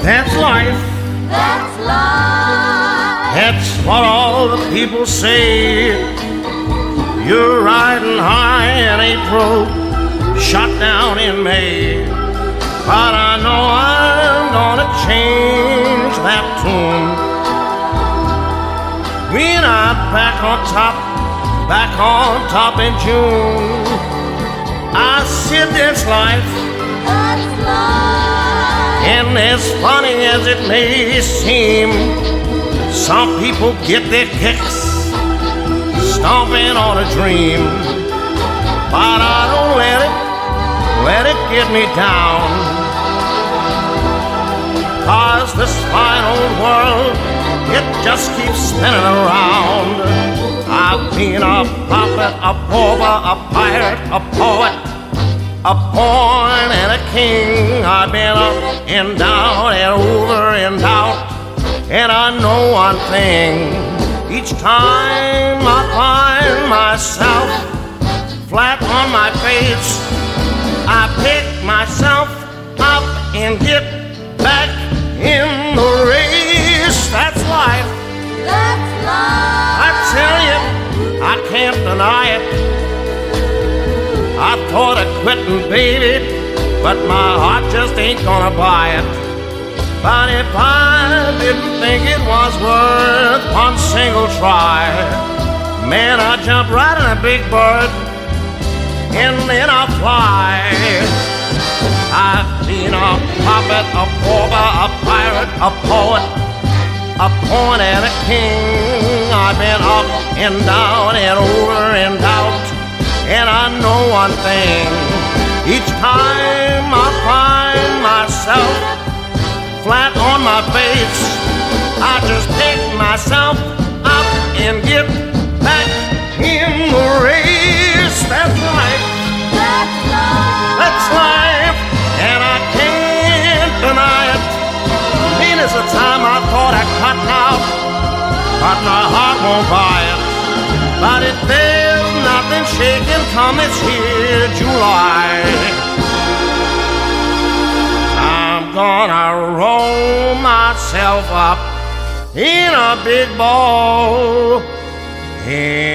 That's life. That's life. That's what all the people say. You're riding high in April, shot down in May. But I know I'm gonna change that tune. When I'm back on top in June, I said that's life. That's life. And as funny as it may seem, some people get their kicks stomping on a dream. But I don't let it get me down. 'Cause this fine old world, it just keeps spinning around. I've been a prophet, a pauper, a pirate, a poet, a pawn and a king. I've been up and down and over and out. And I know one thing, each time I find myself flat on my face, I pick myself up and get back in the race. That's life. That's life. I tell you, I can't deny it. I thought of quitting, baby, but my heart just ain't gonna buy it. But if I didn't think it was worth one single try, man, I'd jump right in a big bird and then I'll fly. I've been a prophet, a pauper, a pirate, a poet, a pawn and a king. I've been up and down and over and out. And I know one thing, each time I find myself flat on my face, I just pick myself up and get back in the race. That's life. That's life. That's life. And I can't deny it. Mean as the time I thought I cut out, but my heart won't buy it. But it there's nothing shaking come this here July. I'm gonna roll myself up in a big ball.